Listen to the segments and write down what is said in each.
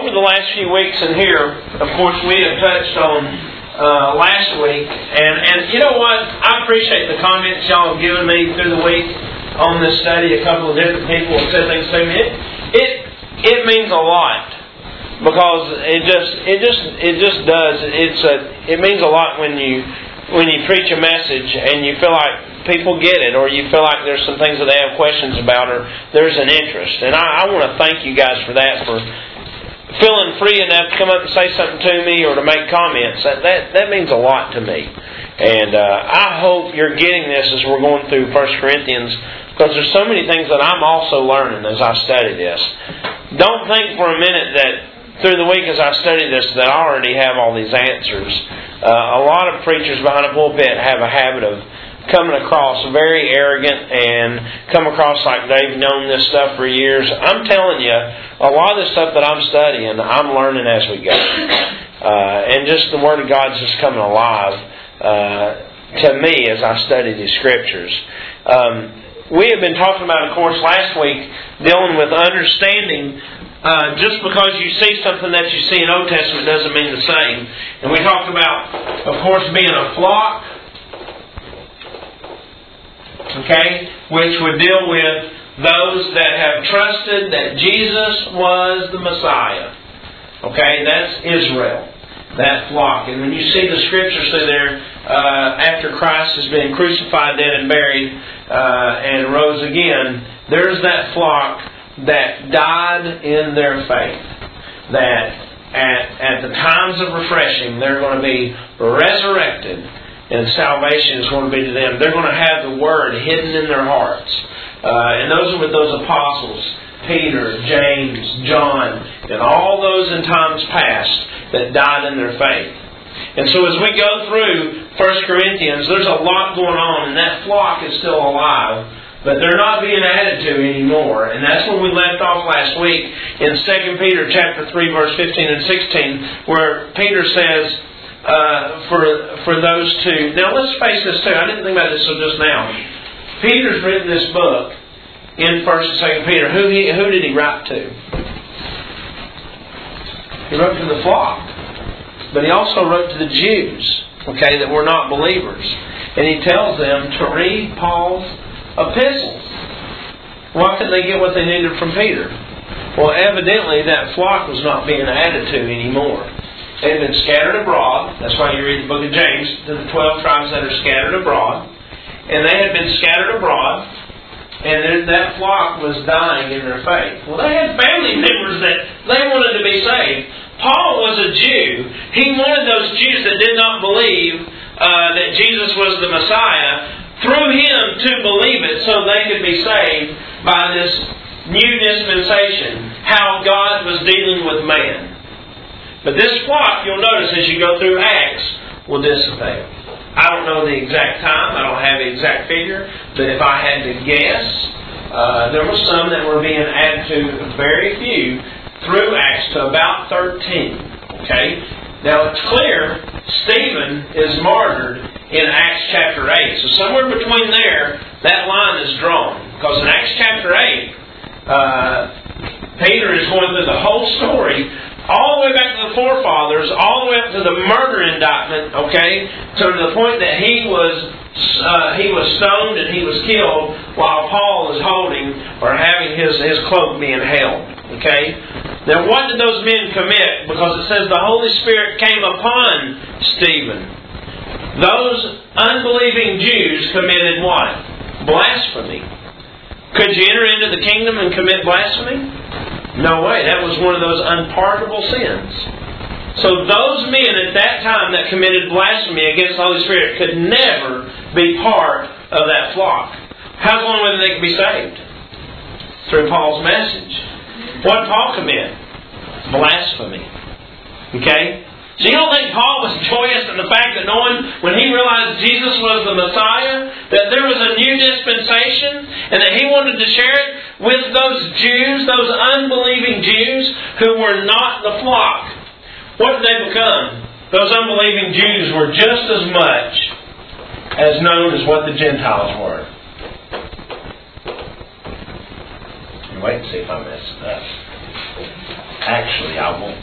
over the last few weeks in here, of course, we have touched on last week, and you know what? I appreciate the comments y'all have given me through the week on this study. A couple of different people have said things to me. It means a lot, because it just does. It means a lot when you preach a message and you feel like people get it, or you feel like there's some things that they have questions about, or there's an interest. And I want to thank you guys for that, for feeling free enough to come up and say something to me or to make comments. That means a lot to me. And I hope you're getting this as we're going through 1 Corinthians, because there's so many things that I'm also learning as I study this. Don't think for a minute that through the week as I study this that I already have all these answers. A lot of preachers behind a pulpit have a habit of coming across very arrogant and come across like they've known this stuff for years. I'm telling you, a lot of the stuff that I'm studying, I'm learning as we go. And just the Word of God's just coming alive to me as I study these Scriptures. We have been talking about, of course, last week, dealing with understanding. Just because you see something that you see in Old Testament doesn't mean the same. And we talked about, of course, being a flock, okay, which would deal with those that have trusted that Jesus was the Messiah. Okay, that's Israel, that flock. And when you see the Scriptures through there, after Christ has been crucified, dead, and buried, and rose again, there's that flock that died in their faith. That at the times of refreshing, they're going to be resurrected, and salvation is going to be to them. They're going to have the Word hidden in their hearts. And those are with those apostles, Peter, James, John, and all those in times past that died in their faith. And so as we go through 1 Corinthians, there's a lot going on, and that flock is still alive. But they're not being added to anymore. And that's where we left off last week in 2 Peter chapter 3, verse 15 and 16, where Peter says, for those two... Now let's face this too. I didn't think about this until just now. Peter's written this book in 1 and 2 Peter. Who did he write to? He wrote to the flock. But he also wrote to the Jews, okay, that were not believers. And he tells them to read Paul's epistles. Why couldn't they get what they needed from Peter? Well, evidently that flock was not being added to anymore. They had been scattered abroad. That's why you read the book of James, to the 12 tribes that are scattered abroad. And they had been scattered abroad, and that flock was dying in their faith. Well, they had family members that they wanted to be saved. Paul was a Jew. He wanted those Jews that did not believe that Jesus was the Messiah, through him to believe it so they could be saved by this new dispensation, how God was dealing with man. But this flock, you'll notice as you go through Acts, will dissipate. I don't know the exact time, I don't have the exact figure, but if I had to guess, there were some that were being added to, very few, through Acts to about 13. Okay? Now it's clear Stephen is martyred in Acts chapter 8. So somewhere between there, that line is drawn. Because in Acts chapter 8, Peter is going through the whole story, all the way back to the forefathers, all the way up to the murder indictment, okay, to the point that he was stoned and he was killed while Paul is holding or having his cloak being held. Okay? Now what did those men commit? Because it says the Holy Spirit came upon Stephen. Those unbelieving Jews committed what? Blasphemy. Could you enter into the kingdom and commit blasphemy? No way. That was one of those unpardonable sins. So those men at that time that committed blasphemy against the Holy Spirit could never be part of that flock. How's the only way that they could be saved? Through Paul's message. What did Paul commit? Blasphemy. Okay? So you don't think Paul was joyous in the fact that knowing when he realized Jesus was the Messiah, that there was a new dispensation, and that he wanted to share it with those Jews, those unbelieving Jews who were not the flock. What did they become? Those unbelieving Jews were just as much as known as what the Gentiles were. Wait and see if I mess it up. Actually, I won't.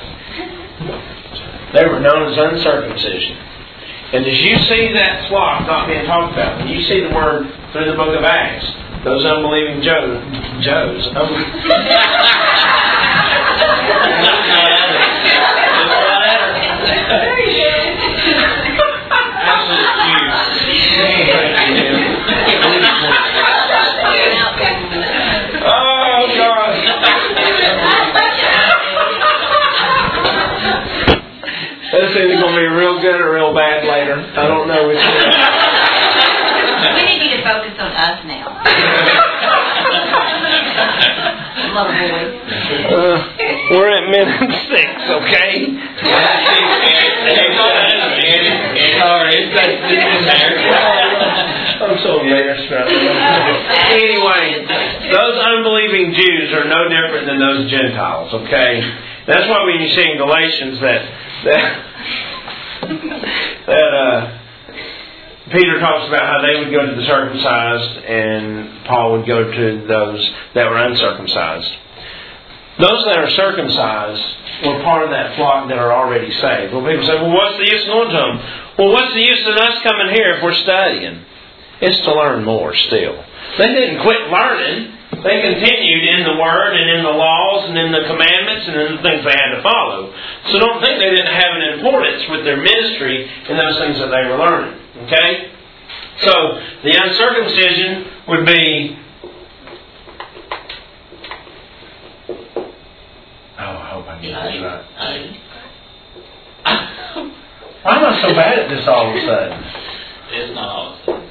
They were known as uncircumcision. And as you see that flock not being talked about, when you see the word through the book of Acts, those unbelieving Joes. Oh, God. That's either going to be real good or real bad later. I don't know which one. We need you to focus on us now. Little boy. We're at minute 6, okay? I'm so embarrassed right now. Anyway, those unbelieving Jews are no different than those Gentiles, okay? That's why when you see in Galatians that Peter talks about how they would go to the circumcised and Paul would go to those that were uncircumcised. Those that are circumcised were part of that flock that are already saved. Well, people say, well, what's the use of going to them? Well, what's the use of us coming here if we're studying? It's to learn more still. They didn't quit learning. They continued in the Word and in the laws and in the commandments and in the things they had to follow. So don't think they didn't have an importance with their ministry in those things that they were learning. Okay? So the uncircumcision would be... Oh, I hope I get this right. Why am I so bad at this all of a sudden? It's not all of a sudden.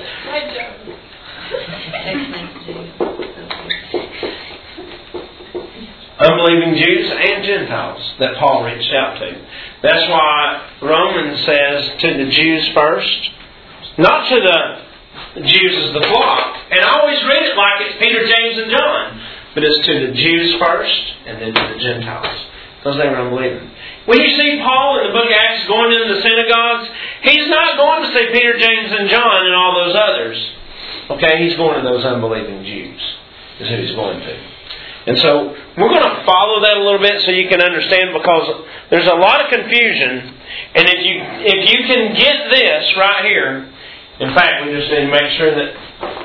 Unbelieving Jews and Gentiles that Paul reached out to. That's why Romans says to the Jews first, not to the Jews as the flock. And I always read it like it's Peter, James, and John. But it's to the Jews first and then to the Gentiles. Because they were unbelieving. When you see Paul in the book of Acts going into the synagogues, he's not going to say Peter, James, and John and all those others. Okay, he's going to those unbelieving Jews. Is who he's going to. And so we're going to follow that a little bit so you can understand, because there's a lot of confusion. And if you can get this right here, in fact, we just need to make sure that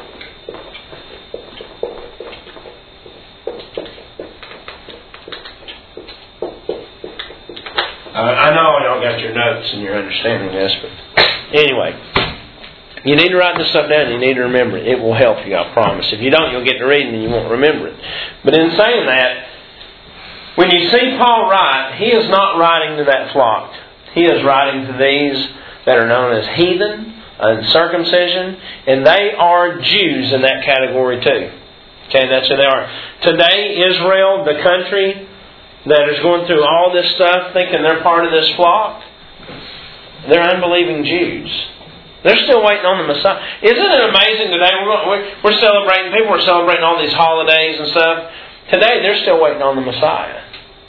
I know y'all got your notes and you're understanding this, but anyway, you need to write this stuff down. You need to remember it. It will help you, I promise. If you don't, you'll get to reading and you won't remember it. But in saying that, when you see Paul write, he is not writing to that flock. He is writing to these that are known as heathen, uncircumcision, and they are Jews in that category too. Okay, that's who they are. Today, Israel, the country that is going through all this stuff, thinking they're part of this flock, they're unbelieving Jews. They're still waiting on the Messiah. Isn't it amazing today? We're celebrating, people are celebrating all these holidays and stuff. Today, they're still waiting on the Messiah.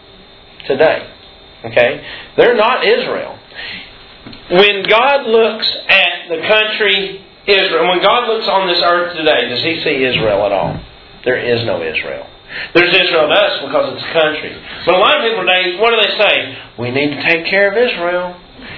Today. Okay? They're not Israel. When God looks at the country Israel, when God looks on this earth today, does He see Israel at all? There is no Israel. There's Israel to us because it's a country. But a lot of people today, what do they say? We need to take care of Israel.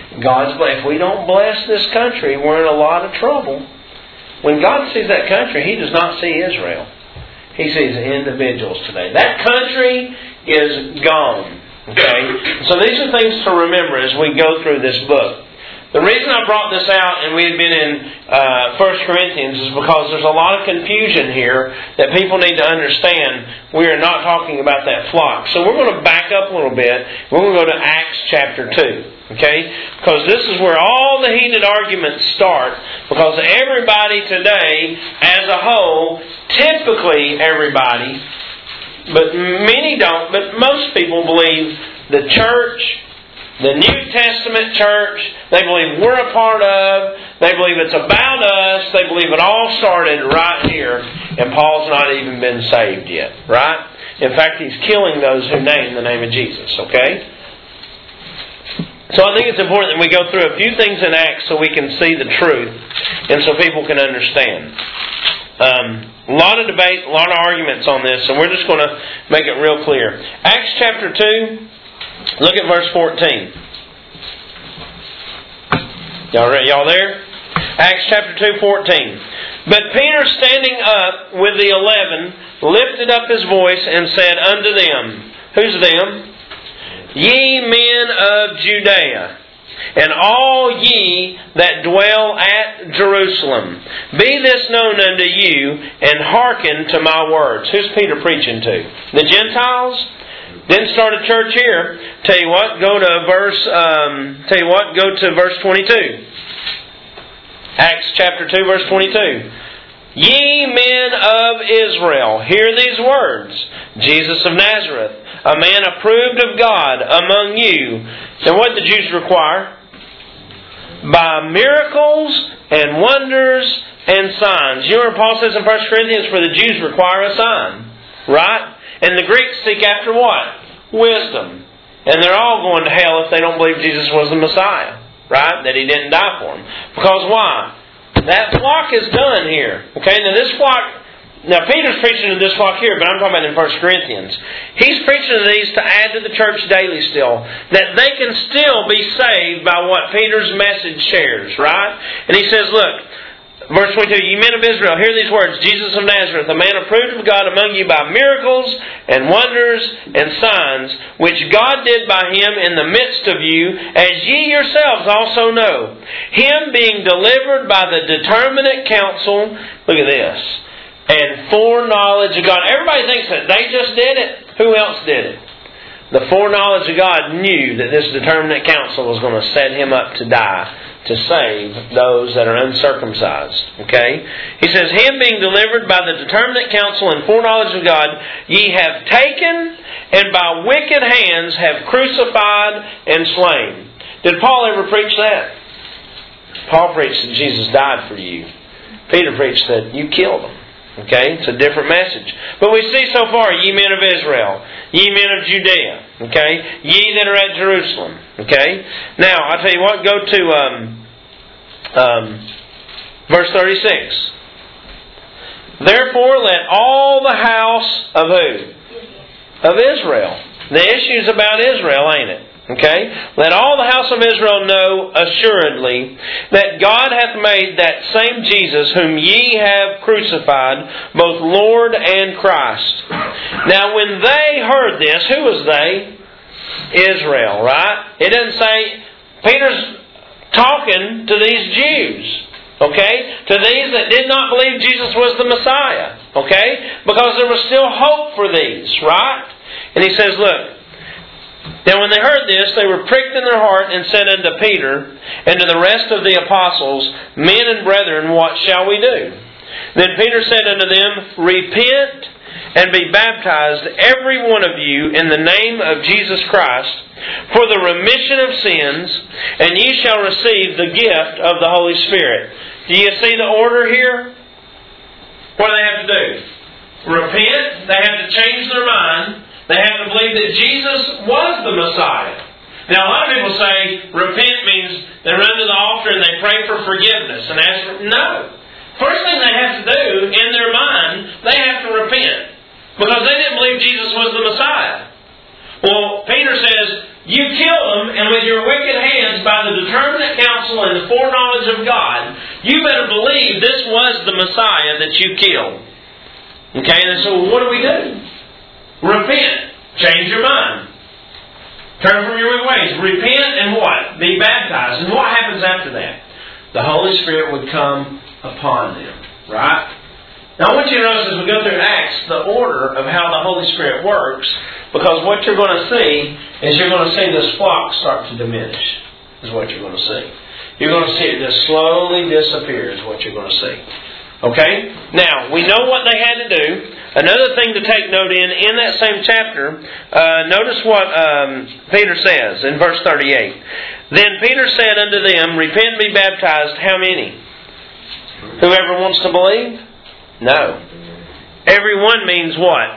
If we don't bless this country, we're in a lot of trouble. When God sees that country, He does not see Israel. He sees individuals today. That country is gone. Okay? So these are things to remember as we go through this book. The reason I brought this out, and we had been in 1 Corinthians, is because there's a lot of confusion here that people need to understand. We are not talking about that flock. So we're going to back up a little bit. We're going to go to Acts chapter 2. Okay? Because this is where all the heated arguments start. Because everybody today, as a whole, typically everybody, but many don't, but most people believe the church, the New Testament church, they believe we're a part of, they believe it's about us, they believe it all started right here, and Paul's not even been saved yet, right? In fact, he's killing those who name the name of Jesus, okay? So I think it's important that we go through a few things in Acts so we can see the truth, and so people can understand. A lot of debate, a lot of arguments on this, and we're just going to make it real clear. Acts chapter 2, look at verse 14. Y'all there? Acts chapter 2, 14. But Peter, standing up with the 11, lifted up his voice and said unto them, who's them? Ye men of Judea, and all ye that dwell at Jerusalem, be this known unto you, and hearken to my words. Who's Peter preaching to? The Gentiles? Didn't start a church here. Tell you what, go to verse 22. Acts chapter 2, verse 22. Ye men of Israel, hear these words. Jesus of Nazareth, a man approved of God among you. And what did the Jews require? By miracles and wonders and signs. You know what Paul says in 1 Corinthians? For the Jews require a sign. Right? And the Greeks seek after what? Wisdom. And they're all going to hell if they don't believe Jesus was the Messiah. Right? That He didn't die for them. Because why? That flock is done here. Okay? Now this flock... Now Peter's preaching to this flock here, but I'm talking about in 1 Corinthians. He's preaching to these to add to the church daily still. That they can still be saved by what Peter's message shares. Right? And he says, look... Verse 22, ye men of Israel, hear these words. Jesus of Nazareth, a man approved of God among you by miracles and wonders and signs, which God did by Him in the midst of you, as ye yourselves also know. Him being delivered by the determinate counsel, look at this, and foreknowledge of God. Everybody thinks that they just did it. Who else did it? The foreknowledge of God knew that this determinate counsel was going to set Him up to die, to save those that are uncircumcised. Okay? He says, Him being delivered by the determinate counsel and foreknowledge of God, ye have taken, and by wicked hands have crucified and slain. Did Paul ever preach that? Paul preached that Jesus died for you. Peter preached that you killed Him. Okay? It's a different message. But we see so far, ye men of Israel, ye men of Judea, okay? Ye that are at Jerusalem, okay? Now, I'll tell you what, go to verse 36. Therefore, let all the house of who? Of Israel. The issue's about Israel, ain't it? Okay? Let all the house of Israel know assuredly that God hath made that same Jesus whom ye have crucified, both Lord and Christ. Now when they heard this, who was they? Israel, right? It doesn't say, Peter's talking to these Jews. Okay? To these that did not believe Jesus was the Messiah. Okay? Because there was still hope for these, right? And he says, look, now when they heard this, they were pricked in their heart and said unto Peter and to the rest of the apostles, Men and brethren, what shall we do? Then Peter said unto them, Repent and be baptized, every one of you, in the name of Jesus Christ, for the remission of sins, and ye shall receive the gift of the Holy Spirit. Do you see the order here? What do they have to do? Repent. They have to change their mind. They have to believe that Jesus was the Messiah. Now, a lot of people say repent means they run to the altar and they pray for forgiveness and ask for... No. First thing they have to do in their mind, they have to repent. Because they didn't believe Jesus was the Messiah. Well, Peter says, you killed them, and with your wicked hands, by the determinate counsel and the foreknowledge of God, you better believe this was the Messiah that you killed. Okay, and so what do we do? Repent. Change your mind. Turn from your wicked ways. Repent and what? Be baptized. And what happens after that? The Holy Spirit would come upon them. Right? Now I want you to notice as we go through Acts the order of how the Holy Spirit works, because what you're going to see is you're going to see this flock start to diminish, is what you're going to see. You're going to see it just slowly disappear is what you're going to see. Okay? Now, we know what they had to do. Another thing to take note in that same chapter, notice what Peter says in verse 38. Then Peter said unto them, Repent and be baptized. How many? Whoever wants to believe? No. Everyone means what?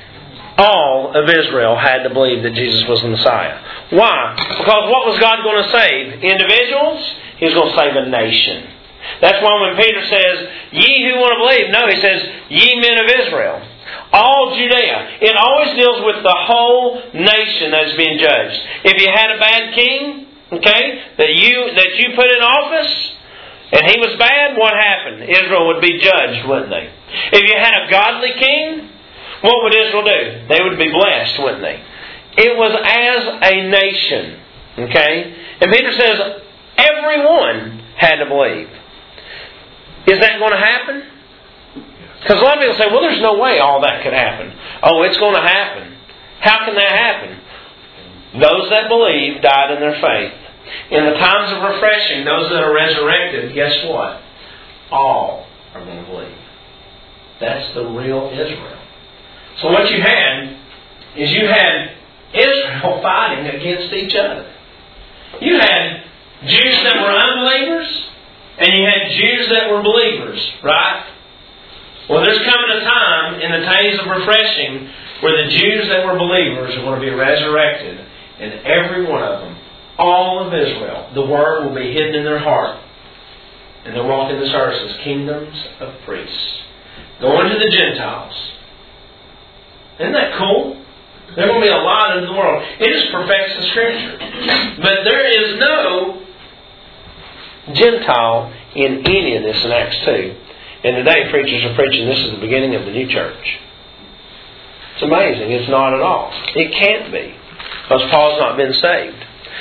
All of Israel had to believe that Jesus was the Messiah. Why? Because what was God going to save? Individuals? He was going to save a nation. That's why when Peter says, ye who want to believe, no, he says, ye men of Israel. All Judea. It always deals with the whole nation that's being judged. If you had a bad king, that you put in office, and he was bad, what happened? Israel would be judged, wouldn't they? If you had a godly king, what would Israel do? They would be blessed, wouldn't they? It was as a nation. And Peter says, everyone had to believe. Is that going to happen? Because a lot of people say, well, there's no way all that could happen. Oh, it's going to happen. How can that happen? Those that believe died in their faith. In the times of refreshing, those that are resurrected, guess what? All are going to believe. That's the real Israel. So what you had is you had Israel fighting against each other. You had Jews that were unbelievers, and you had Jews that were believers, right? Well, there's coming a time in the days of refreshing where the Jews that were believers are going to be resurrected, and every one of them, all of Israel, the Word will be hidden in their heart, and they'll walk in this earth as kingdoms of priests, going to the Gentiles. Isn't that cool? There will be a lot in the world. It just perfects the Scripture. But there is no Gentile in any of this in Acts 2. And today preachers are preaching this is the beginning of the new church. It's amazing. It's not at all. It can't be. Because Paul's not been saved.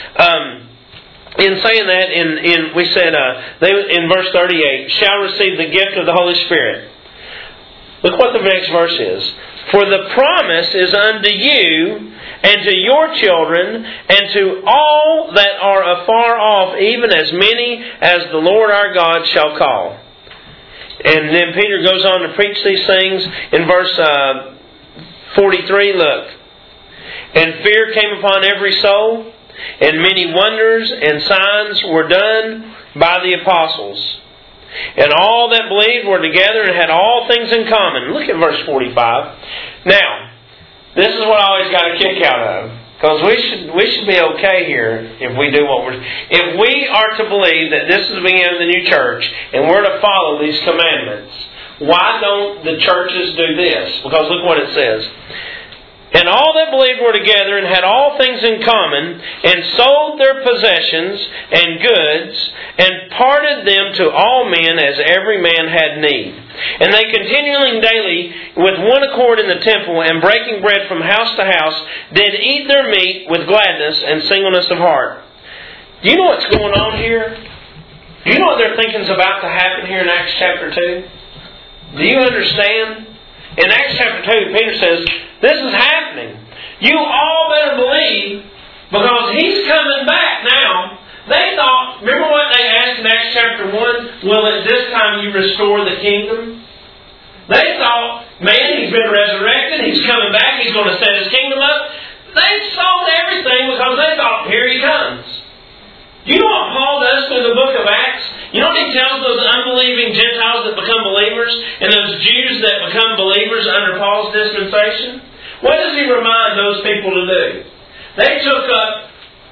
In saying that, we said, they in verse 38, shall receive the gift of the Holy Spirit. Look what the next verse is. For the promise is unto you, and to your children, and to all that are afar off, even as many as the Lord our God shall call. And then Peter goes on to preach these things in verse 43. Look. And fear came upon every soul, and many wonders and signs were done by the apostles. And all that believed were together and had all things in common. Look at verse 45. Now, this is what I always got a kick out of. Because we should be okay here if we do what we're... If we are to believe that this is the beginning of the new church and we're to follow these commandments, why don't the churches do this? Because look what it says. And all that believed were together and had all things in common, and sold their possessions and goods, and parted them to all men as every man had need. And they continuing daily with one accord in the temple, and breaking bread from house to house, did eat their meat with gladness and singleness of heart. Do you know what's going on here? Do you know what they're thinking is about to happen here in Acts chapter 2? Do you understand? In Acts chapter 2, Peter says, this is happening. You all better believe, because He's coming back now. They thought, remember what they asked in Acts chapter 1? Will at this time you restore the kingdom? They thought, man, He's been resurrected. He's coming back. He's going to set His kingdom up. They sold everything because they thought, here He comes. Do you know what Paul does through the book of Acts? You know what he tells those unbelieving Gentiles that become believers and those Jews that become believers under Paul's dispensation? What does he remind those people to do? They took up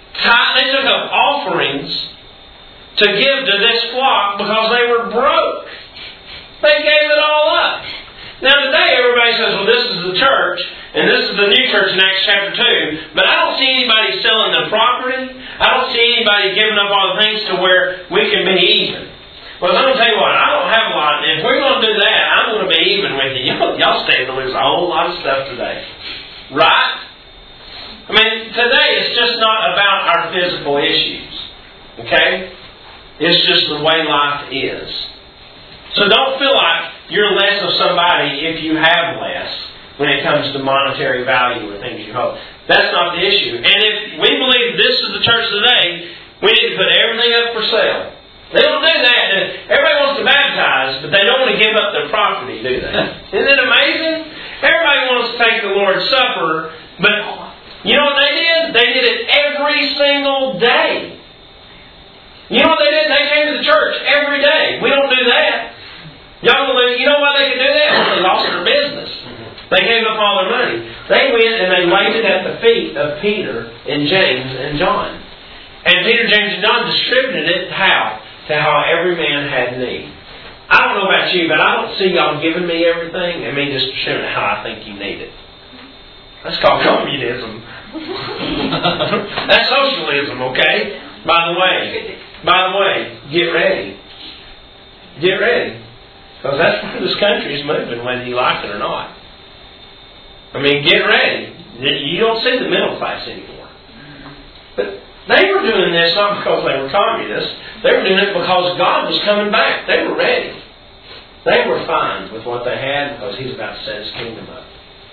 offerings to give to this flock because they were broke. They gave it all up. Now today everybody says, well, this is the church, and this is the new church in Acts chapter 2, but I don't see anybody selling their property. I don't see anybody giving up all the things to where we can be even. Well, I'm going to tell you what, I don't have a lot. If we're going to do that, I'm going to be even with you. Y'all stand to lose a whole lot of stuff today. Right? I mean, today it's just not about our physical issues. Okay? It's just the way life is. So don't feel like you're less of somebody if you have less when it comes to monetary value or things you hold. That's not the issue. And if we believe this is the church today, we need to put everything up for sale. They don't do that. Everybody wants to baptize, but they don't want to give up their property, do they? Isn't it amazing? Everybody wants to take the Lord's Supper, but you know what they did? They did it every single day. You know what they did? They came to the church every day. We don't do that. Y'all believe, you know why they could do that? Well, they lost their business. They gave up all their money. They went and they laid it at the feet of Peter and James and John. And Peter, James, and John distributed it how? to how every man had need. I don't know about you, but I don't see y'all giving me everything and me just sharing how I think you need it. That's called communism. That's socialism, okay? By the way, get ready. Get ready. Because that's where this country is moving, whether you like it or not. I mean, get ready. You don't see the middle class anymore. But they were doing this not because they were communists. They were doing it because God was coming back. They were ready. They were fine with what they had because He was about to set His kingdom up.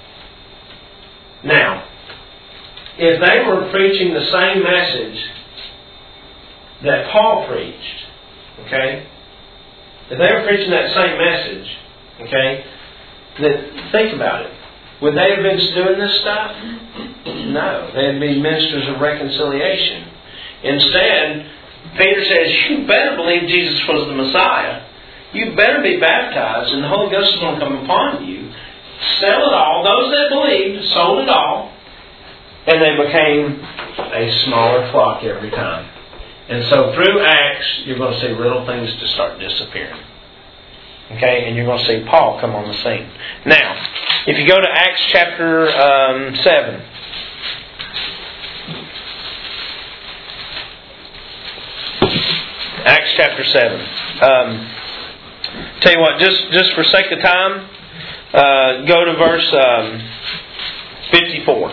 Now, if they were preaching the same message that Paul preached, okay? If they were preaching that same message, okay, then think about it. Would they have been doing this stuff? No. They'd be ministers of reconciliation. Instead, Peter says, you better believe Jesus was the Messiah. You better be baptized and the Holy Ghost is going to come upon you. Sell it all. Those that believed sold it all. And they became a smaller flock every time. And so through Acts, you're going to see little things to start disappearing. Okay? And you're going to see Paul come on the scene. Now, if you go to Acts chapter 7. Acts chapter 7. Tell you what, just for sake of time, go to verse 54.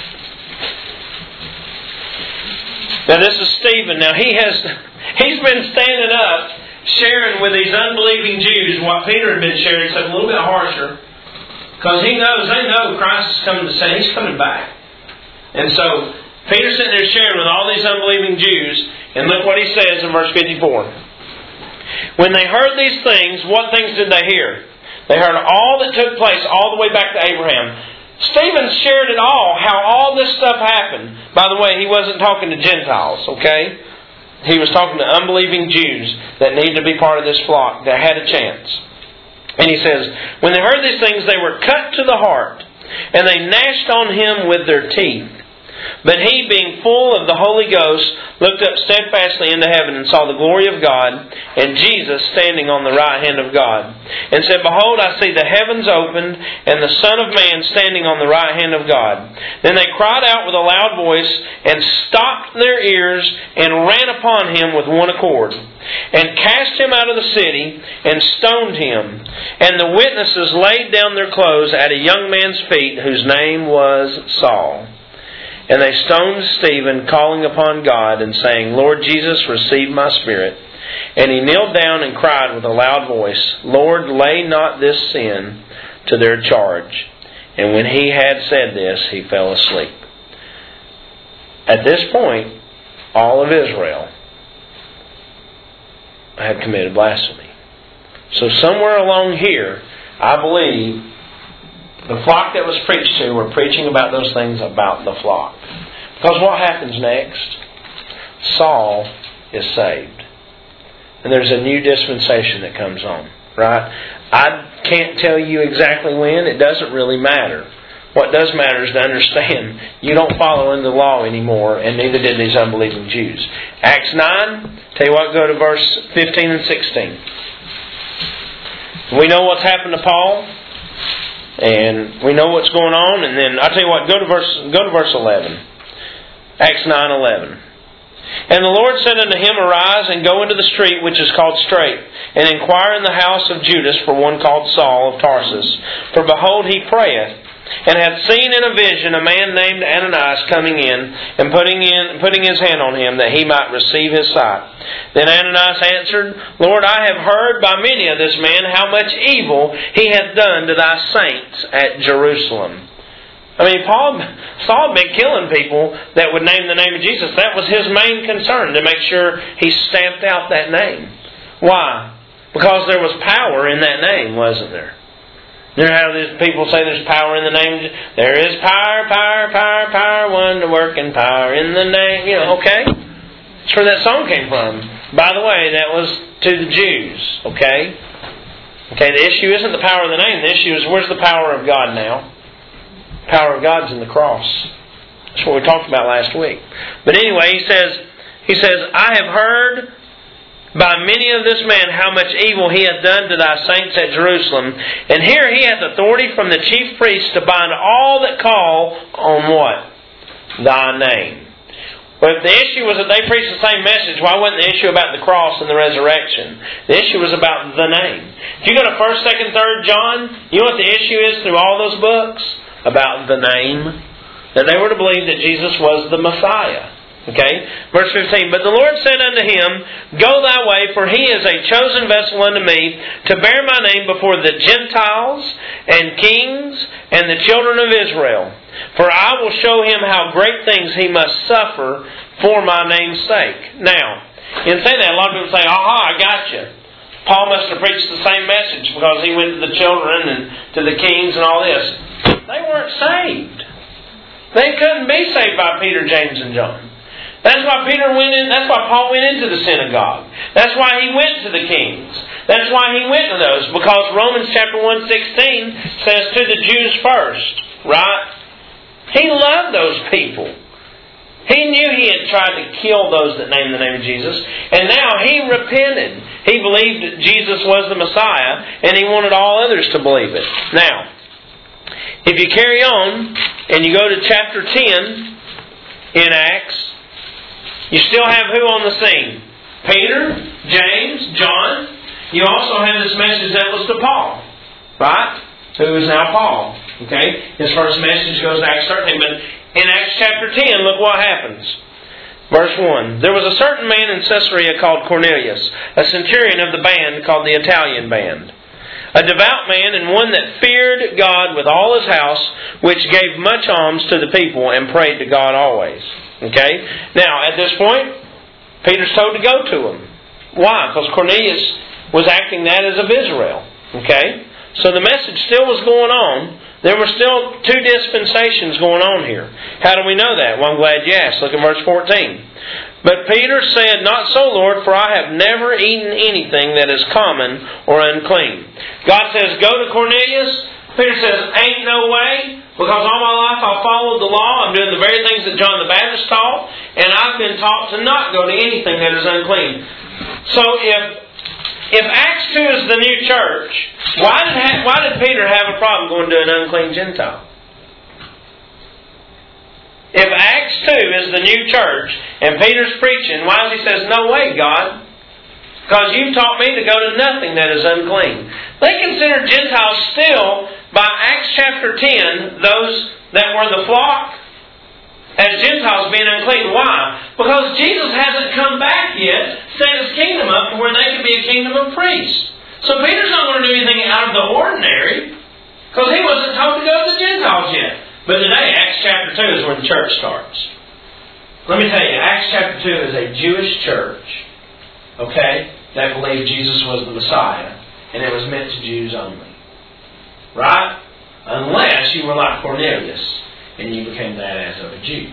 Now this is Stephen. Now he's been standing up sharing with these unbelieving Jews what Peter had been sharing, except a little bit harsher. Because they know Christ is coming to save. He's coming back. And so Peter's sitting there sharing with all these unbelieving Jews, and look what he says in verse 54. When they heard these things, what things did they hear? They heard all that took place all the way back to Abraham. Stephen shared it all, how all this stuff happened. By the way, he wasn't talking to Gentiles, okay? He was talking to unbelieving Jews that needed to be part of this flock, that had a chance. And he says, when they heard these things, they were cut to the heart, and they gnashed on him with their teeth. But he, being full of the Holy Ghost, looked up steadfastly into heaven and saw the glory of God and Jesus standing on the right hand of God. And said, Behold, I see the heavens opened and the Son of Man standing on the right hand of God. Then they cried out with a loud voice and stopped their ears and ran upon him with one accord. And cast him out of the city and stoned him. And the witnesses laid down their clothes at a young man's feet whose name was Saul. And they stoned Stephen, calling upon God and saying, Lord Jesus, receive my spirit. And he kneeled down and cried with a loud voice, Lord, lay not this sin to their charge. And when he had said this, he fell asleep. At this point, all of Israel had committed blasphemy. So somewhere along here, I believe, the flock that was preached to were preaching about those things about the flock. Because what happens next? Saul is saved. And there's a new dispensation that comes on. Right? I can't tell you exactly when. It doesn't really matter. What does matter is to understand you don't follow in the law anymore, and neither did these unbelieving Jews. Acts 9, tell you what, go to verse 15 and 16. We know what's happened to Paul. And we know what's going on, and then I'll tell you what, go to verse 11. Acts 9:11. And the Lord said unto him, Arise, and go into the street which is called Straight, and inquire in the house of Judas for one called Saul of Tarsus. For behold, he prayeth, and hath seen in a vision a man named Ananias coming in, and putting his hand on him, that he might receive his sight. Then Ananias answered, Lord, I have heard by many of this man how much evil he hath done to thy saints at Jerusalem. I mean, Saul had been killing people that would name the name of Jesus. That was his main concern, to make sure he stamped out that name. Why? Because there was power in that name, wasn't there? You know how these people say there's power in the name? There is power, wonder working power in the name. You know, okay? That's where that song came from. By the way, that was to the Jews, okay? Okay, the issue isn't the power of the name. The issue is, where's the power of God now? The power of God's in the cross. That's what we talked about last week. But anyway, he says, I have heard by many of this man how much evil he hath done to thy saints at Jerusalem. And here he hath authority from the chief priests to bind all that call on what? Thy name. But if the issue was that they preached the same message, why wasn't the issue about the cross and the resurrection? The issue was about the name. If you go to 1st, 2nd, 3rd John, you know what the issue is through all those books? About the name. That they were to believe that Jesus was the Messiah. Okay? Verse 15, But the Lord said unto him, Go thy way, for he is a chosen vessel unto me, to bear my name before the Gentiles, and kings, and the children of Israel. For I will show him how great things he must suffer for my name's sake. Now, in saying that, a lot of people say, I got you. Paul must have preached the same message because he went to the children and to the kings and all this. They weren't saved. They couldn't be saved by Peter, James, and John. That's why that's why Paul went into the synagogue. That's why he went to the kings. That's why he went to those. Because Romans chapter 1:16 says to the Jews first. Right? He loved those people. He knew he had tried to kill those that named the name of Jesus. And now he repented. He believed that Jesus was the Messiah. And he wanted all others to believe it. Now, if you carry on and you go to chapter 10 in Acts, you still have who on the scene? Peter, James, John. You also have this message that was to Paul. Right? Who is now Paul. Okay? His first message goes to Acts 13. But in Acts chapter 10, look what happens. Verse 1. There was a certain man in Caesarea called Cornelius, a centurion of the band called the Italian band. A devout man and one that feared God with all his house, which gave much alms to the people and prayed to God always. Okay? Now, at this point, Peter's told to go to him. Why? Because Cornelius was acting that as of Israel. Okay? So the message still was going on. There were still two dispensations going on here. How do we know that? Well, I'm glad you asked. Look at verse 14. But Peter said, Not so, Lord, for I have never eaten anything that is common or unclean. God says, Go to Cornelius. Peter says, Ain't no way, because all my life I've followed the law. I'm doing the very things that John the Baptist taught, and I've been taught to not go to anything that is unclean. So if Acts 2 is the new church, why did Peter have a problem going to an unclean Gentile? If Acts 2 is the new church and Peter's preaching, why does he say, No way, God? Because you've taught me to go to nothing that is unclean. They considered Gentiles still, by Acts chapter 10, those that were the flock, as Gentiles being unclean. Why? Because Jesus hasn't come back yet, set His kingdom up to where they could be a kingdom of priests. So Peter's not going to do anything out of the ordinary, because he wasn't told to go to the Gentiles yet. But today, Acts chapter 2 is where the church starts. Let me tell you, Acts chapter 2 is a Jewish church, okay, that believed Jesus was the Messiah, and it was meant to Jews only. Right? Unless you were like Cornelius, and you became that as of a Jew.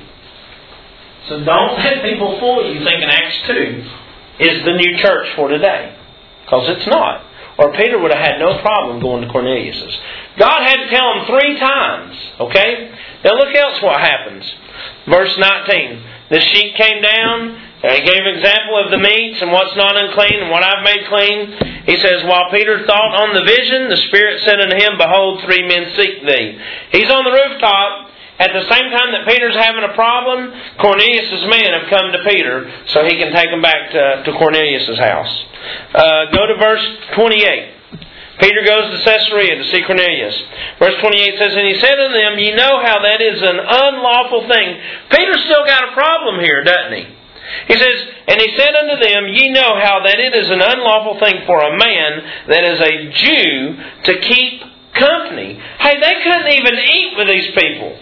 So don't let people fool you thinking Acts 2 is the new church for today. Because it's not. Or Peter would have had no problem going to Cornelius's. God had to tell him 3 times. Okay? Now look else what happens. Verse 19. The sheep came down. He gave an example of the meats and what's not unclean and what I've made clean. He says, While Peter thought on the vision, the Spirit said unto him, Behold, 3 men seek thee. He's on the rooftop. At the same time that Peter's having a problem, Cornelius' men have come to Peter so he can take them back to Cornelius' house. Go to verse 28. Peter goes to Caesarea to see Cornelius. Verse 28 says, And he said unto them, Ye know how that is an unlawful thing. Peter's still got a problem here, doesn't he? He says, And he said unto them, Ye know how that it is an unlawful thing for a man that is a Jew to keep company. Hey, they couldn't even eat with these people.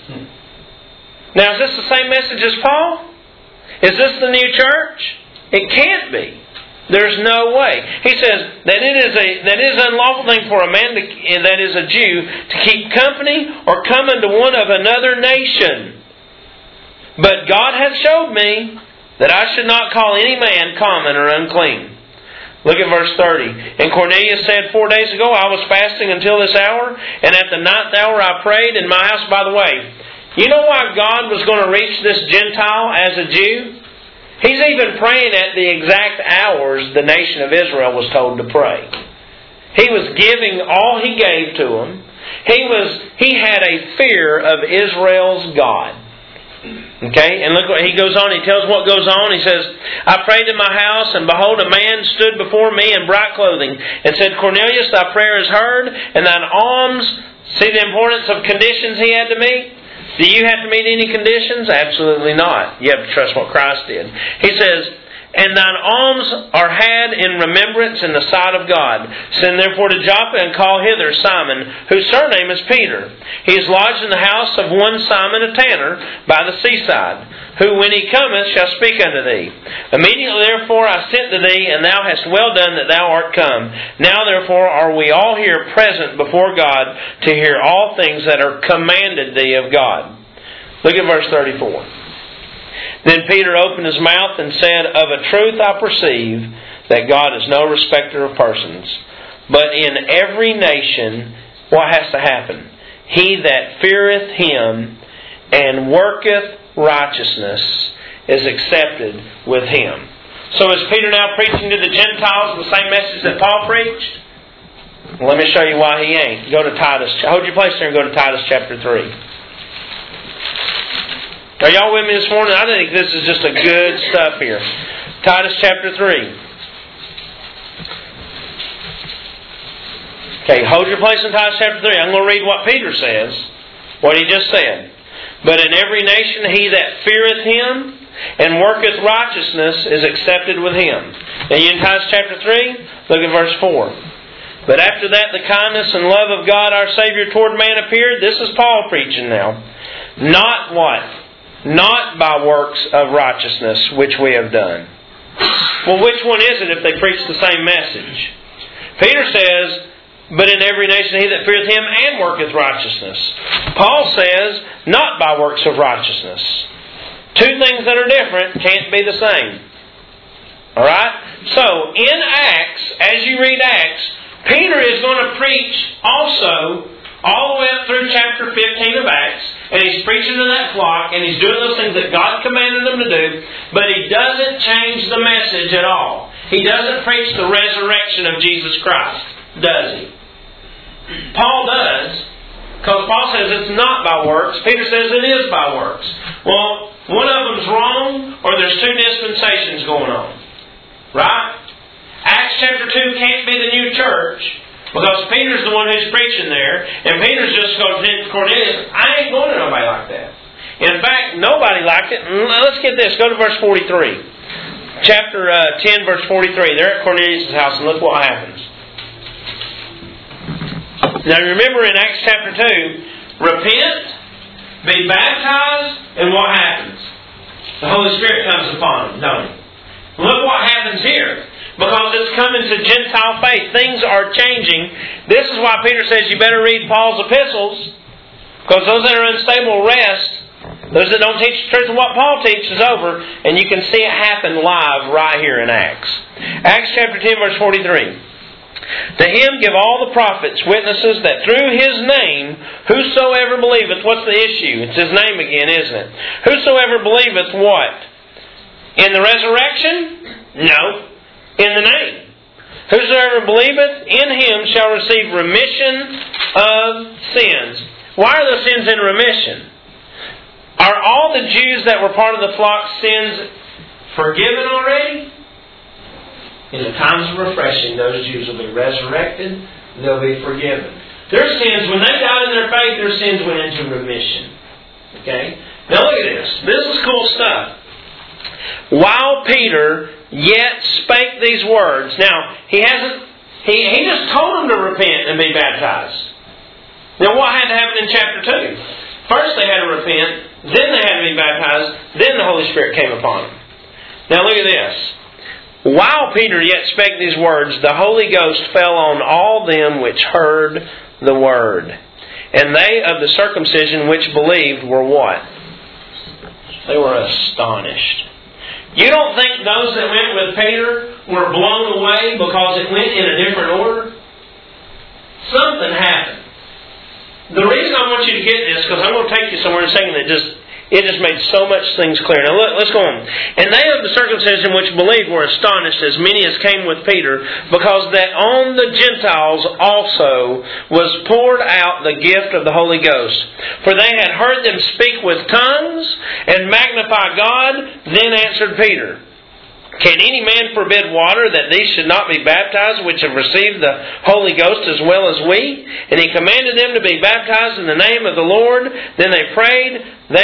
Now, is this the same message as Paul? Is this the new church? It can't be. There's no way. He says that it is an unlawful thing for a man that is a Jew to keep company or come unto one of another nation. But God hath showed me that I should not call any man common or unclean. Look at verse 30. And Cornelius said, 4 days ago I was fasting until this hour, and at the 9th hour I prayed in my house. By the way, you know why God was going to reach this Gentile as a Jew? He's even praying at the exact hours the nation of Israel was told to pray. He was giving all He gave to them. He had a fear of Israel's God. Okay, and look what he goes on. He tells what goes on. He says, I prayed in my house, and behold, a man stood before me in bright clothing, and said, Cornelius, thy prayer is heard, and thine alms. See the importance of conditions he had to meet? Do you have to meet any conditions? Absolutely not. You have to trust what Christ did. He says, and thine alms are had in remembrance in the sight of God. Send therefore to Joppa and call hither Simon, whose surname is Peter. He is lodged in the house of one Simon a tanner by the seaside, who when he cometh shall speak unto thee. Immediately therefore I sent to thee, and thou hast well done that thou art come. Now therefore are we all here present before God to hear all things that are commanded thee of God. Look at verse 34. Then Peter opened his mouth and said, Of a truth I perceive that God is no respecter of persons. But in every nation, what has to happen? He that feareth Him and worketh righteousness is accepted with Him. So is Peter now preaching to the Gentiles the same message that Paul preached? Well, let me show you why he ain't. Go to Titus. Hold your place there and go to Titus chapter 3. Are y'all with me this morning? I think this is just a good stuff here. Titus chapter 3. Okay, hold your place in Titus chapter 3. I'm going to read what Peter says, what he just said. But in every nation he that feareth Him and worketh righteousness is accepted with Him. Now you in Titus chapter 3, look at verse 4. But after that the kindness and love of God our Savior toward man appeared. This is Paul preaching now. Not what? Not by works of righteousness which we have done. Well, which one is it if they preach the same message? Peter says, but in every nation he that feareth Him and worketh righteousness. Paul says, not by works of righteousness. Two things that are different can't be the same. Alright? So, in Acts, as you read Acts, Peter is going to preach also all the way up through chapter 15 of Acts, and he's preaching to that flock, and he's doing those things that God commanded them to do, but he doesn't change the message at all. He doesn't preach the resurrection of Jesus Christ, does he? Paul does, because Paul says it's not by works. Peter says it is by works. Well, one of them's wrong, or there's two dispensations going on. Right? Acts chapter 2 can't be the new church, because Peter's the one who's preaching there, and Peter's just going to Cornelius. I ain't going to nobody like that. In fact, nobody liked it. Let's get this. Go to verse 43. Chapter 10, verse 43. They're at Cornelius' house, and look what happens. Now remember in Acts chapter 2, repent, be baptized, and what happens? The Holy Spirit comes upon them, don't He? Look what happens here. Because it's coming to Gentile faith. Things are changing. This is why Peter says you better read Paul's epistles. Because those that are unstable rest. Those that don't teach the truth of what Paul teaches over. And you can see it happen live right here in Acts. Acts chapter 10 verse 43. To Him give all the prophets witnesses that through His name whosoever believeth. What's the issue? It's His name again, isn't it? Whosoever believeth what? In the resurrection? No. In the name. Whosoever believeth in Him shall receive remission of sins. Why are those sins in remission? Are all the Jews that were part of the flock's sins forgiven already? In the times of refreshing, those Jews will be resurrected. They'll be forgiven. Their sins, when they died in their faith, their sins went into remission. Okay? Now look at this. This is cool stuff. While Peter yet spake these words. Now, he just told them to repent and be baptized. Now, what had to happen in chapter 2? First they had to repent, then they had to be baptized, then the Holy Spirit came upon them. Now, look at this. While Peter yet spake these words, the Holy Ghost fell on all them which heard the word. And they of the circumcision which believed were what? They were astonished. You don't think those that went with Peter were blown away because it went in a different order? Something happened. The reason I want you to get this, because I'm going to take you somewhere in a second that just It just made so much things clear. Now look, let's go on. And they of the circumcision which believed were astonished, as many as came with Peter, because that on the Gentiles also was poured out the gift of the Holy Ghost. For they had heard them speak with tongues and magnify God. Then answered Peter, Can any man forbid water that these should not be baptized, which have received the Holy Ghost as well as we? And he commanded them to be baptized in the name of the Lord. Then prayed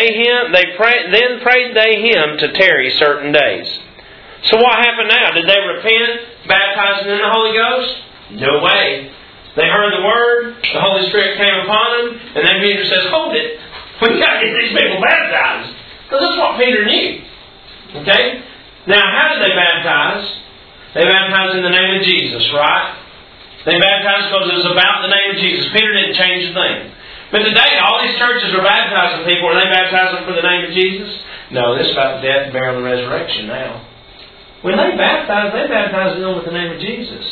they him to tarry certain days. So what happened now? Did they repent, baptized in the Holy Ghost? No way. They heard the Word, the Holy Spirit came upon them, and then Peter says, Hold it! We've got to get these people baptized. Because that's what Peter knew. Okay? Now, how did they baptize? They baptized in the name of Jesus, right? They baptized because it was about the name of Jesus. Peter didn't change a thing. But today, all these churches are baptizing people. Are they baptizing for the name of Jesus? No, this is about death, burial, and resurrection now. When they baptize them with the name of Jesus.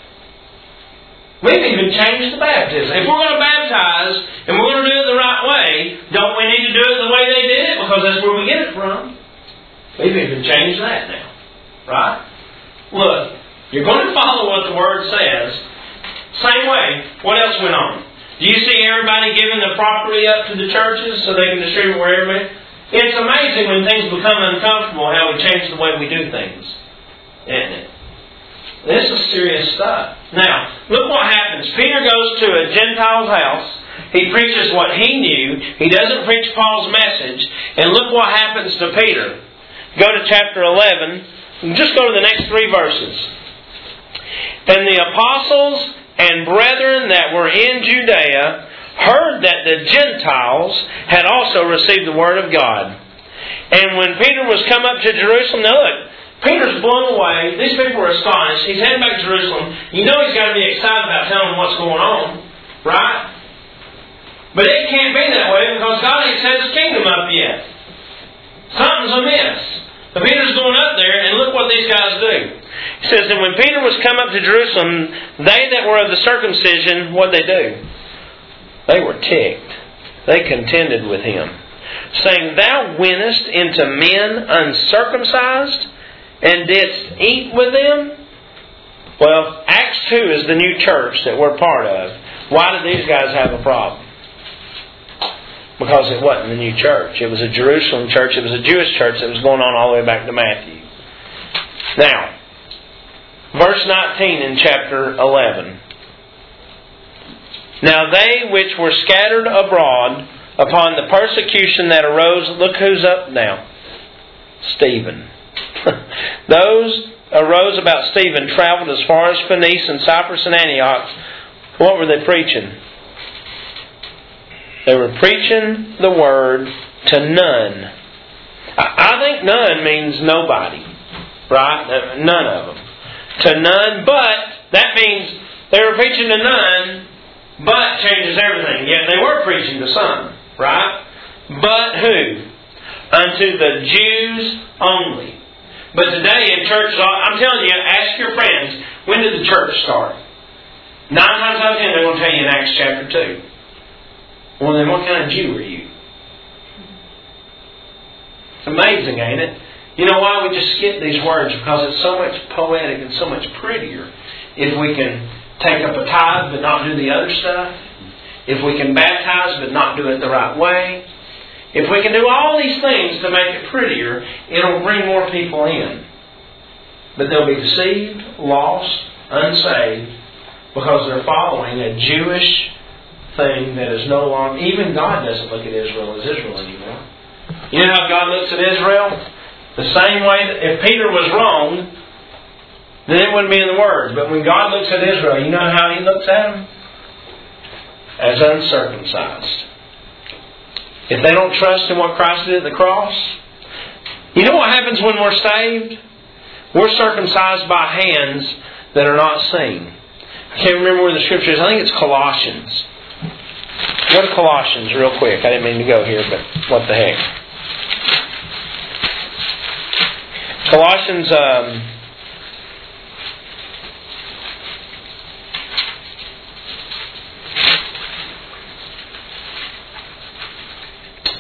We've even changed the baptism. If we're going to baptize, and we're going to do it the right way, don't we need to do it the way they did it? Because that's where we get it from. We've even changed that now. Right? Look, you're going to follow what the Word says. Same way. What else went on? Do you see everybody giving the property up to the churches so they can distribute where everybody... It's amazing when things become uncomfortable how we change the way we do things. Isn't it? This is serious stuff. Now, look what happens. Peter goes to a Gentile's house. He preaches what he knew. He doesn't preach Paul's message. And look what happens to Peter. Go to chapter 11. Just go to the next 3 verses. And the apostles and brethren that were in Judea heard that the Gentiles had also received the Word of God. And when Peter was come up to Jerusalem, now look, Peter's blown away. These people are astonished. He's heading back to Jerusalem. You know he's got to be excited about telling them what's going on. Right? But it can't be that way because God ain't set His kingdom up yet. Something's amiss. But Peter's going up there, and look what these guys do. He says, And when Peter was come up to Jerusalem, they that were of the circumcision, what'd they do? They were ticked. They contended with him, saying, Thou wentest into men uncircumcised, and didst eat with them? Well, Acts 2 is the new church that we're part of. Why did these guys have a problem? Because it wasn't the new church. It was a Jerusalem church. It was a Jewish church that was going on all the way back to Matthew. Now, verse 19 in chapter 11. Now they which were scattered abroad upon the persecution that arose... Look who's up now. Stephen. Those arose about Stephen traveled as far as Phoenice and Cyprus and Antioch. What were they preaching? They were preaching the Word to none. I think none means nobody. Right? None of them. To none, but that means they were preaching to none, but changes everything. Yet they were preaching to some. Right? But who? Unto the Jews only. But today in churches, I'm telling you, ask your friends, when did the church start? 9 times out of 10 they're going to tell you in Acts chapter 2. Well, then what kind of Jew are you? It's amazing, ain't it? You know why we just skip these words? Because it's so much poetic and so much prettier if we can take up a tithe but not do the other stuff. If we can baptize but not do it the right way. If we can do all these things to make it prettier, it'll bring more people in. But they'll be deceived, lost, unsaved, because they're following a Jewish thing that is no longer... Even God doesn't look at Israel as Israel anymore. You know how God looks at Israel? The same way that if Peter was wrong, then it wouldn't be in the Word. But when God looks at Israel, you know how He looks at them? As uncircumcised. If they don't trust in what Christ did at the cross, you know what happens when we're saved? We're circumcised by hands that are not seen. I can't remember where the scripture is. I think it's Colossians. Go to Colossians real quick. I didn't mean to go here, but what the heck. Colossians...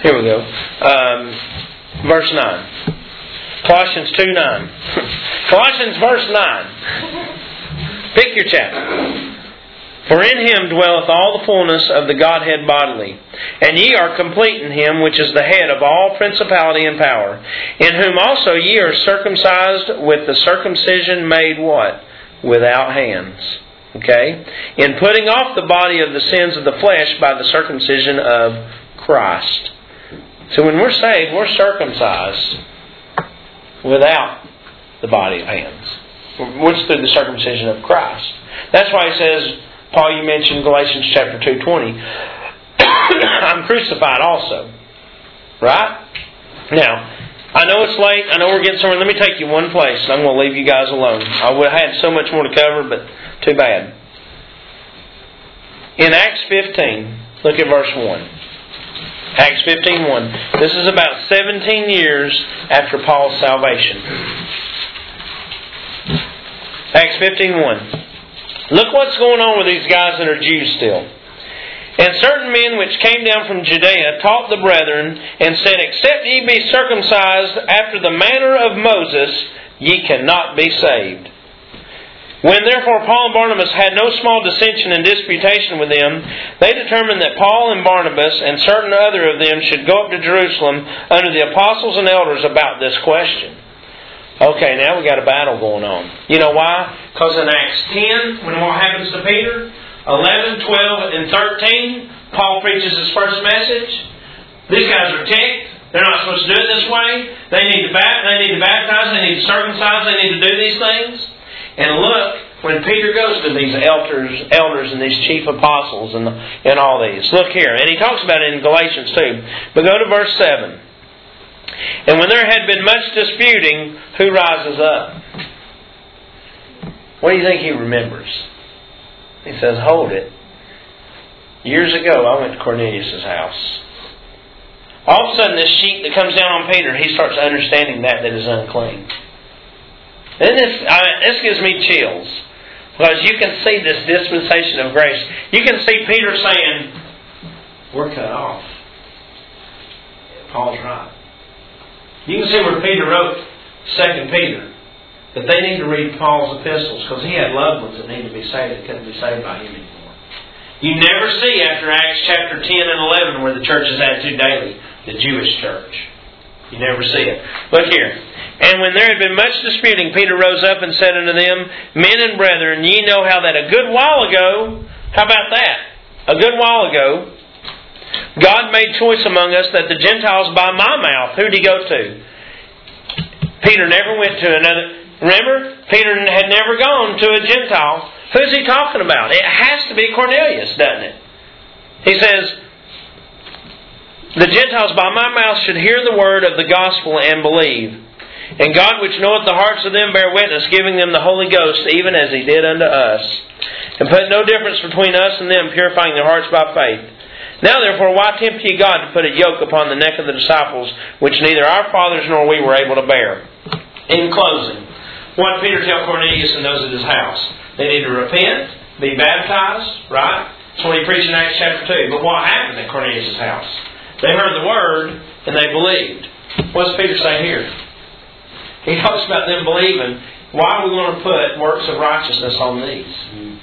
Here we go. Verse 9. Colossians 2:9. Colossians verse 9. Pick your chapter. For in Him dwelleth all the fullness of the Godhead bodily. And ye are complete in Him, which is the head of all principality and power. In whom also ye are circumcised with the circumcision made what? Without hands. Okay? In putting off the body of the sins of the flesh by the circumcision of Christ. So when we're saved, we're circumcised without the body of hands. Which through the circumcision of Christ. That's why He says, Paul, you mentioned Galatians chapter 2:20. I'm crucified also. Right? Now, I know it's late. I know we're getting somewhere. Let me take you one place, and I'm going to leave you guys alone. I would have had so much more to cover, but too bad. In Acts 15, look at verse 1. Acts 15:1. This is about 17 years after Paul's salvation. Acts 15:1. Look what's going on with these guys that are Jews still. And certain men which came down from Judea taught the brethren, and said, Except ye be circumcised after the manner of Moses, ye cannot be saved. When therefore Paul and Barnabas had no small dissension and disputation with them, they determined that Paul and Barnabas and certain other of them should go up to Jerusalem under the apostles and elders about this question. Okay, now we got a battle going on. You know why? Because in Acts 10, when what happens to Peter, 11, 12, and 13, Paul preaches his first message. These guys are ticked. They're not supposed to do it this way. They need to baptize. They need to circumcise. They need to do these things. And look, when Peter goes to these elders and these chief apostles and all these. Look here. And he talks about it in Galatians 2. But go to verse 7. And when there had been much disputing, who rises up? What do you think he remembers? He says, hold it. Years ago, I went to Cornelius' house. All of a sudden, this sheet that comes down on Peter, he starts understanding that is unclean. And this gives me chills. Because you can see this dispensation of grace. You can see Peter saying, we're cut off. Paul's right. You can see where Peter wrote 2 Peter that they need to read Paul's epistles because he had loved ones that needed to be saved that couldn't be saved by him anymore. You never see after Acts chapter 10 and 11 where the church is added to daily, the Jewish church. You never see it. Look here. And when there had been much disputing, Peter rose up and said unto them, Men and brethren, ye know how that a good while ago, how about that? A good while ago, God made choice among us that the Gentiles by my mouth. Who did He go to? Peter never went to another. Remember? Peter had never gone to a Gentile. Who's he talking about? It has to be Cornelius, doesn't it? He says, The Gentiles by my mouth should hear the word of the gospel and believe. And God which knoweth the hearts of them bear witness, giving them the Holy Ghost, even as He did unto us. And put no difference between us and them, purifying their hearts by faith. Now therefore, why tempt ye God to put a yoke upon the neck of the disciples, which neither our fathers nor we were able to bear? In closing, what did Peter tell Cornelius and those at his house? They need to repent, be baptized, right? That's what he preached in Acts chapter 2. But what happened at Cornelius' house? They heard the word and they believed. What does Peter say here? He talks about them believing. Why are we going to put works of righteousness on these?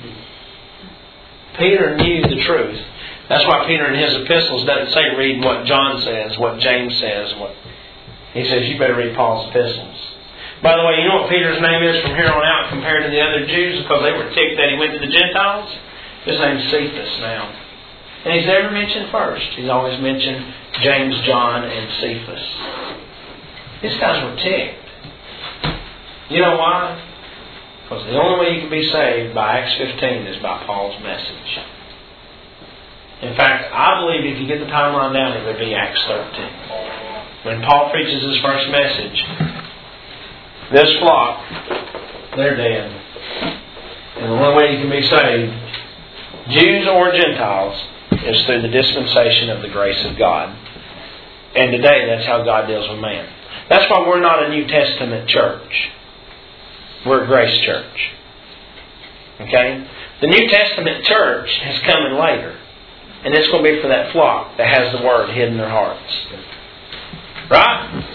Peter knew the truth. That's why Peter in his epistles doesn't say read what John says, what James says. He says you better read Paul's epistles. By the way, you know what Peter's name is from here on out compared to the other Jews? Because they were ticked that he went to the Gentiles. His name's Cephas now. And he's never mentioned first. He's always mentioned James, John, and Cephas. These guys were ticked. You know why? Because the only way you can be saved by Acts 15 is by Paul's message. In fact, I believe if you get the timeline down, it would be Acts 13. When Paul preaches his first message, this flock, they're dead. And the only way you can be saved, Jews or Gentiles, is through the dispensation of the grace of God. And today, that's how God deals with man. That's why we're not a New Testament church. We're a grace church. Okay? The New Testament church is coming later. And it's going to be for that flock that has the Word hid in their hearts. Right?